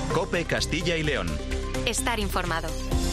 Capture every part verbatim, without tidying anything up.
COPE Castilla y León. Estar informado.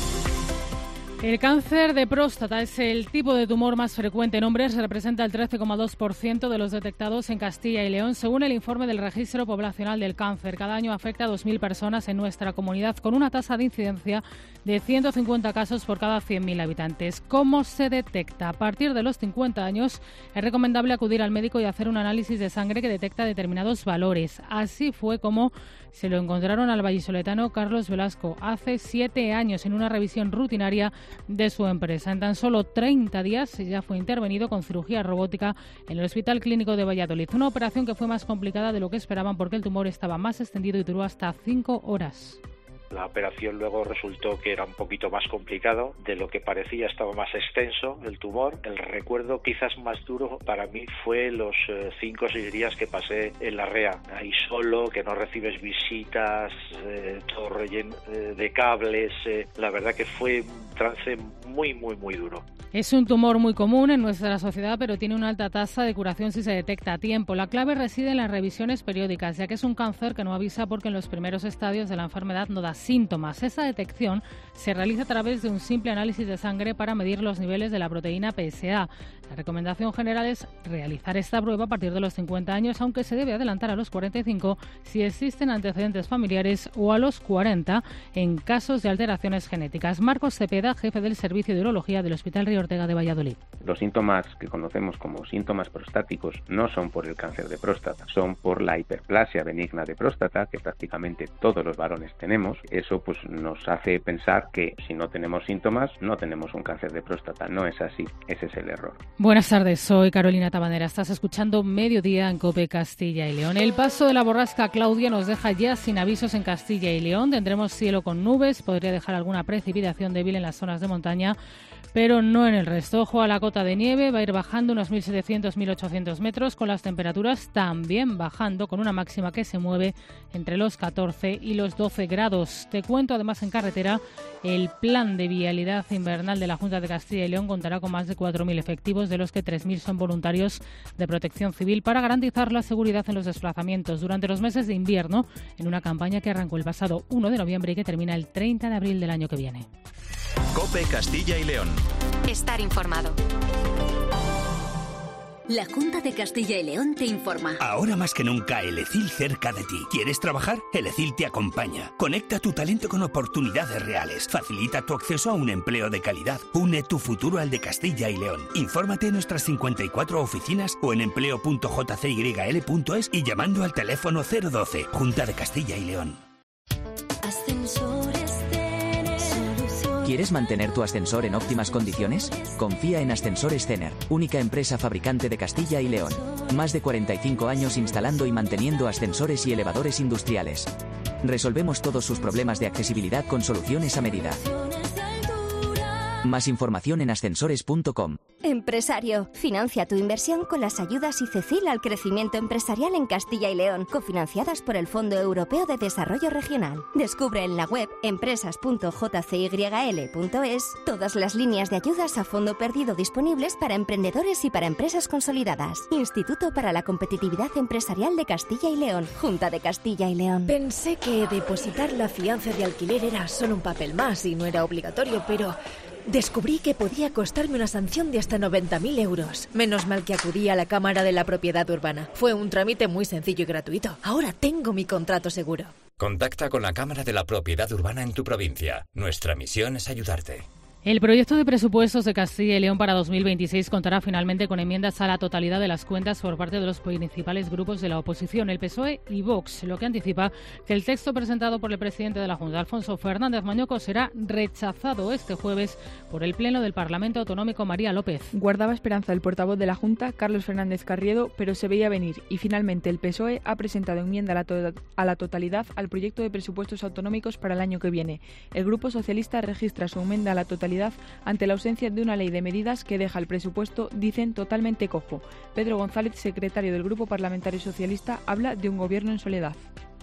El cáncer de próstata es el tipo de tumor más frecuente en hombres, representa el trece coma dos por ciento de los detectados en Castilla y León, según el informe del Registro Poblacional del Cáncer. Cada año afecta a dos mil personas en nuestra comunidad, con una tasa de incidencia de ciento cincuenta casos por cada cien mil habitantes. ¿Cómo se detecta? A partir de los cincuenta años es recomendable acudir al médico y hacer un análisis de sangre que detecta determinados valores. Así fue como se lo encontraron al vallisoletano Carlos Velasco hace siete años en una revisión rutinaria de su empresa. En tan solo treinta días ya fue intervenido con cirugía robótica en el Hospital Clínico de Valladolid. Una operación que fue más complicada de lo que esperaban porque el tumor estaba más extendido y duró hasta cinco horas. La operación luego resultó que era un poquito más complicado de lo que parecía, estaba más extenso el tumor. El recuerdo quizás más duro para mí fue los eh, cinco o seis días que pasé en la R E A, ahí solo, que no recibes visitas, eh, todo relleno eh, de cables. Eh, la verdad que fue un trance muy, muy, muy duro. Es un tumor muy común en nuestra sociedad, pero tiene una alta tasa de curación si se detecta a tiempo. La clave reside en las revisiones periódicas, ya que es un cáncer que no avisa porque en los primeros estadios de la enfermedad no da síntomas. Esa detección se realiza a través de un simple análisis de sangre para medir los niveles de la proteína P S A. La recomendación general es realizar esta prueba a partir de los cincuenta años, aunque se debe adelantar a los cuarenta y cinco si existen antecedentes familiares o a los cuarenta en casos de alteraciones genéticas. Marcos Cepeda, jefe del Servicio de Urología del Hospital Río Ortega de Valladolid. Los síntomas que conocemos como síntomas prostáticos no son por el cáncer de próstata, son por la hiperplasia benigna de próstata que prácticamente todos los varones tenemos. Eso pues nos hace pensar que si no tenemos síntomas no tenemos un cáncer de próstata. No es así, ese es el error. Buenas tardes, soy Carolina Tabanera. Estás escuchando Mediodía en COPE Castilla y León. El paso de la borrasca Claudia nos deja ya sin avisos en Castilla y León. Tendremos cielo con nubes, podría dejar alguna precipitación débil en las zonas de montaña, pero no en el resto. Ojo a la cota de nieve, va a ir bajando unos mil setecientos a mil ochocientos metros, con las temperaturas también bajando, con una máxima que se mueve entre los catorce y los doce grados. Te cuento además en carretera, el plan de vialidad invernal de la Junta de Castilla y León contará con más de cuatro mil efectivos, de los que tres mil son voluntarios de protección civil, para garantizar la seguridad en los desplazamientos durante los meses de invierno, en una campaña que arrancó el pasado uno de noviembre y que termina el treinta de abril del año que viene. COPE Castilla y León. Estar informado. La Junta de Castilla y León te informa. Ahora más que nunca, Elecil cerca de ti. ¿Quieres trabajar? Elecil te acompaña. Conecta tu talento con oportunidades reales. Facilita tu acceso a un empleo de calidad. Une tu futuro al de Castilla y León. Infórmate en nuestras cincuenta y cuatro oficinas o en empleo punto j c y l punto es y llamando al teléfono cero doce. Junta de Castilla y León. ¿Quieres mantener tu ascensor en óptimas condiciones? Confía en Ascensores Cener, única empresa fabricante de Castilla y León. Más de cuarenta y cinco años instalando y manteniendo ascensores y elevadores industriales. Resolvemos todos sus problemas de accesibilidad con soluciones a medida. Más información en ascensores punto com. Empresario, financia tu inversión con las ayudas ICECIL al crecimiento empresarial en Castilla y León, cofinanciadas por el Fondo Europeo de Desarrollo Regional. Descubre en la web empresas punto j c y l punto es todas las líneas de ayudas a fondo perdido disponibles para emprendedores y para empresas consolidadas. Instituto para la Competitividad Empresarial de Castilla y León, Junta de Castilla y León. Pensé que depositar la fianza de alquiler era solo un papel más y no era obligatorio, pero descubrí que podía costarme una sanción de hasta noventa mil euros. Menos mal que acudí a la Cámara de la Propiedad Urbana. Fue un trámite muy sencillo y gratuito. Ahora tengo mi contrato seguro. Contacta con la Cámara de la Propiedad Urbana en tu provincia. Nuestra misión es ayudarte. El proyecto de presupuestos de Castilla y León para dos mil veintiséis contará finalmente con enmiendas a la totalidad de las cuentas por parte de los principales grupos de la oposición, el P S O E y Vox, lo que anticipa que el texto presentado por el presidente de la Junta, Alfonso Fernández Mañoco, será rechazado este jueves por el Pleno del Parlamento Autonómico. María López. Guardaba esperanza el portavoz de la Junta, Carlos Fernández Carriedo, pero se veía venir y finalmente el P S O E ha presentado enmienda a la, to- a la totalidad al proyecto de presupuestos autonómicos para el año que viene. El Grupo Socialista registra su enmienda a la totalidad ante la ausencia de una ley de medidas que deja el presupuesto, dicen, totalmente cojo. Pedro González, secretario del Grupo Parlamentario Socialista, habla de un gobierno en soledad.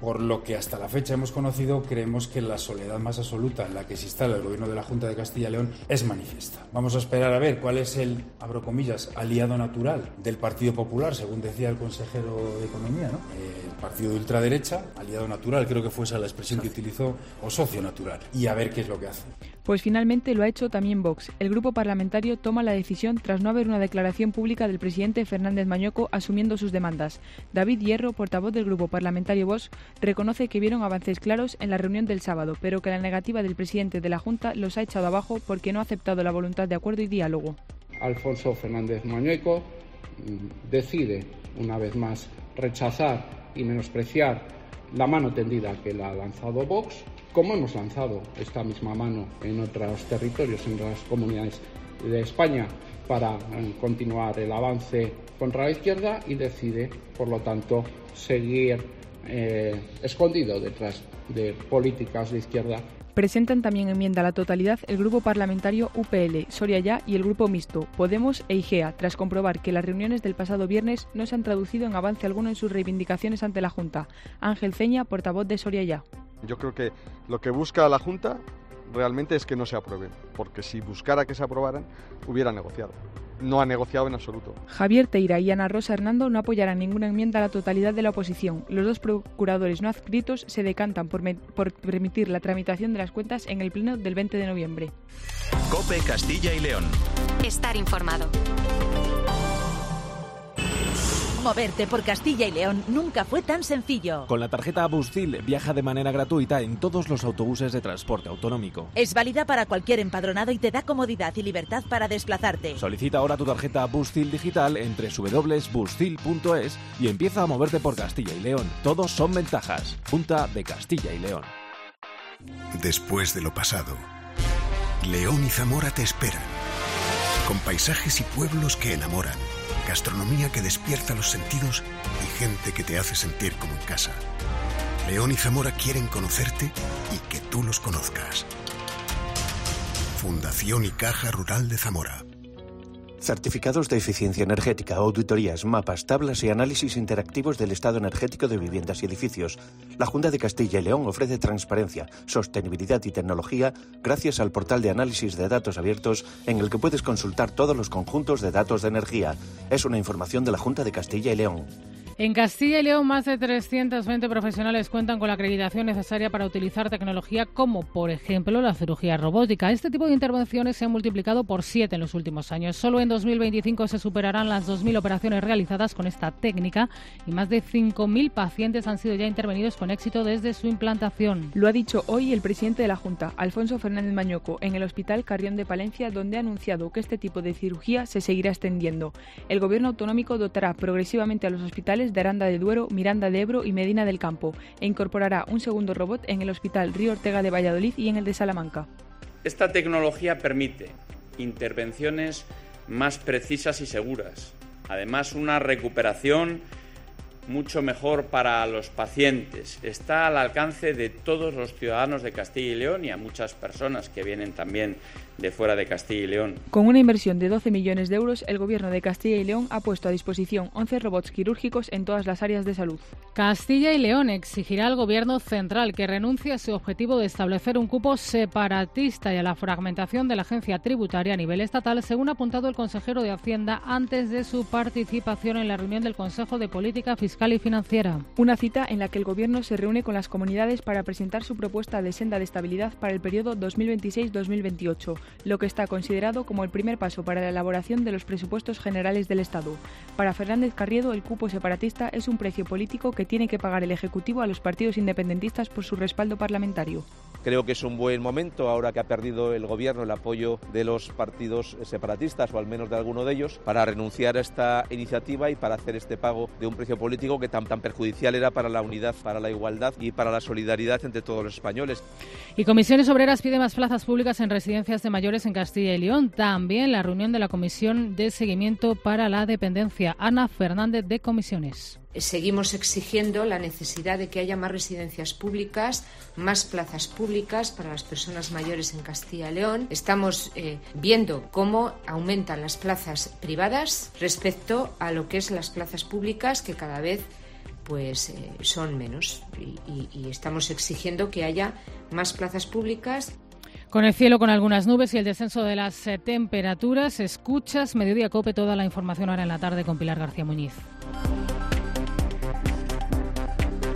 Por lo que hasta la fecha hemos conocido, creemos que la soledad más absoluta en la que se instala el gobierno de la Junta de Castilla y León es manifiesta. Vamos a esperar a ver cuál es el, abro comillas, aliado natural del Partido Popular, según decía el consejero de Economía, ¿no? El partido de ultraderecha, aliado natural, creo que fue esa la expresión que utilizó, o socio natural, y a ver qué es lo que hace. Pues finalmente lo ha hecho también Vox. El grupo parlamentario toma la decisión tras no haber una declaración pública del presidente Fernández Mañueco asumiendo sus demandas. David Hierro, portavoz del grupo parlamentario Vox, reconoce que vieron avances claros en la reunión del sábado, pero que la negativa del presidente de la Junta los ha echado abajo porque no ha aceptado la voluntad de acuerdo y diálogo. Alfonso Fernández Mañueco decide, una vez más, rechazar y menospreciar la mano tendida que le ha lanzado Vox, como hemos lanzado esta misma mano en otros territorios, en las comunidades de España, para continuar el avance contra la izquierda, y decide, por lo tanto, seguir eh, escondido detrás de políticas de izquierda. Presentan también enmienda a la totalidad el grupo parlamentario U P L, Soria Ya y el grupo mixto, Podemos e I G E A, tras comprobar que las reuniones del pasado viernes no se han traducido en avance alguno en sus reivindicaciones ante la Junta. Ángel Ceña, portavoz de Soria Ya. Yo creo que lo que busca la Junta realmente es que no se aprueben, porque si buscara que se aprobaran, hubiera negociado. No ha negociado en absoluto. Javier Teira y Ana Rosa Hernando no apoyarán ninguna enmienda a la totalidad de la oposición. Los dos procuradores no adscritos se decantan por, me- por permitir la tramitación de las cuentas en el pleno del veinte de noviembre. COPE Castilla y León. Estar informado. Moverte por Castilla y León nunca fue tan sencillo. Con la tarjeta Buscil viaja de manera gratuita en todos los autobuses de transporte autonómico. Es válida para cualquier empadronado y te da comodidad y libertad para desplazarte. Solicita ahora tu tarjeta Buscil digital en doble u doble u doble u punto buscil punto es y empieza a moverte por Castilla y León. Todos son ventajas. Junta de Castilla y León. Después de lo pasado, León y Zamora te esperan. Con paisajes y pueblos que enamoran, gastronomía que despierta los sentidos y gente que te hace sentir como en casa. León y Zamora quieren conocerte y que tú los conozcas. Fundación y Caja Rural de Zamora. Certificados de eficiencia energética, auditorías, mapas, tablas y análisis interactivos del estado energético de viviendas y edificios. La Junta de Castilla y León ofrece transparencia, sostenibilidad y tecnología gracias al portal de análisis de datos abiertos en el que puedes consultar todos los conjuntos de datos de energía. Es una información de la Junta de Castilla y León. En Castilla y León, más de trescientos veinte profesionales cuentan con la acreditación necesaria para utilizar tecnología como, por ejemplo, la cirugía robótica. Este tipo de intervenciones se han multiplicado por siete en los últimos años. Solo en dos mil veinticinco se superarán las dos mil operaciones realizadas con esta técnica y más de cinco mil pacientes han sido ya intervenidos con éxito desde su implantación. Lo ha dicho hoy el presidente de la Junta, Alfonso Fernández Mañueco, en el Hospital Carrión de Palencia, donde ha anunciado que este tipo de cirugía se seguirá extendiendo. El Gobierno autonómico dotará progresivamente a los hospitales de Aranda de Duero, Miranda de Ebro y Medina del Campo e incorporará un segundo robot en el Hospital Río Ortega de Valladolid y en el de Salamanca. Esta tecnología permite intervenciones más precisas y seguras. Además, una recuperación mucho mejor para los pacientes. Está al alcance de todos los ciudadanos de Castilla y León y a muchas personas que vienen también de fuera de Castilla y León. Con una inversión de doce millones de euros, el Gobierno de Castilla y León ha puesto a disposición once robots quirúrgicos en todas las áreas de salud. Castilla y León exigirá al Gobierno central que renuncie a su objetivo de establecer un cupo separatista y a la fragmentación de la agencia tributaria a nivel estatal, según ha apuntado el consejero de Hacienda antes de su participación en la reunión del Consejo de Política Fiscal y Financiera. Una cita en la que el Gobierno se reúne con las comunidades para presentar su propuesta de senda de estabilidad para el periodo dos mil veintiséis dos mil veintiocho. Lo que está considerado como el primer paso para la elaboración de los presupuestos generales del Estado. Para Fernández Carriedo, el cupo separatista es un precio político que tiene que pagar el Ejecutivo a los partidos independentistas por su respaldo parlamentario. Creo que es un buen momento, ahora que ha perdido el Gobierno el apoyo de los partidos separatistas, o al menos de alguno de ellos, para renunciar a esta iniciativa y para hacer este pago de un precio político que tan, tan perjudicial era para la unidad, para la igualdad y para la solidaridad entre todos los españoles. Y Comisiones Obreras pide más plazas públicas en residencias de mayores en Castilla y León. También la reunión de la Comisión de Seguimiento para la Dependencia. Ana Fernández, de Comisiones. Seguimos exigiendo la necesidad de que haya más residencias públicas, más plazas públicas para las personas mayores en Castilla y León. Estamos eh, viendo cómo aumentan las plazas privadas respecto a lo que es las plazas públicas, que cada vez pues eh, son menos y, y, y estamos exigiendo que haya más plazas públicas. Con el cielo con algunas nubes y el descenso de las eh, temperaturas, escuchas Mediodía COPE, toda la información ahora en la tarde con Pilar García Muñiz.